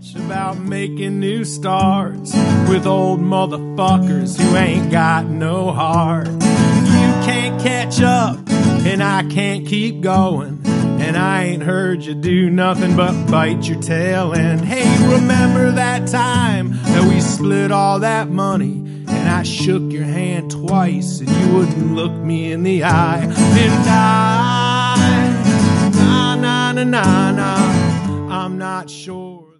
much about making new starts with old motherfuckers who ain't got no heart. You can't catch up, and I can't keep going, and I ain't heard you do nothing but bite your tail. And hey, remember that time that we split all that money, and I shook your hand twice and you wouldn't look me in the eye? And I'm not sure.